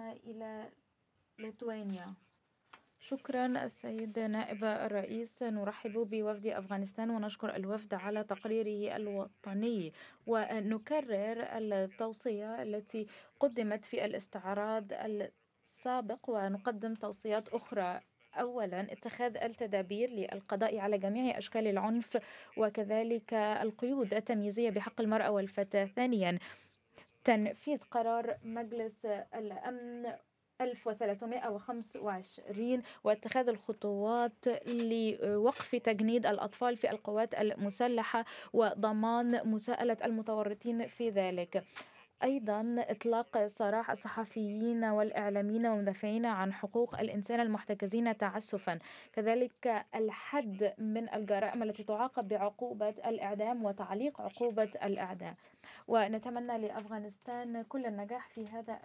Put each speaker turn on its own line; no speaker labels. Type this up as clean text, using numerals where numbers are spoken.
إلى ليتوانيا. شكرا السيد نائب الرئيس. نرحب بوفد أفغانستان ونشكر الوفد على تقريره الوطني، ونكرر التوصية التي قدمت في الاستعراض السابق ونقدم توصيات أخرى. أولا، اتخاذ التدابير للقضاء على جميع أشكال العنف وكذلك القيود التمييزية بحق المرأة والفتاة. ثانيا، تنفيذ قرار مجلس الأمن 1325 واتخاذ الخطوات لوقف تجنيد الأطفال في القوات المسلحة وضمان مساءلة المتورطين في ذلك. أيضا إطلاق سراح الصحفيين والإعلاميين والمدافعين عن حقوق الإنسان المحتجزين تعسفا. كذلك الحد من الجرائم التي تعاقب بعقوبة الإعدام وتعليق عقوبة الإعدام. ونتمنى لأفغانستان كل النجاح في هذا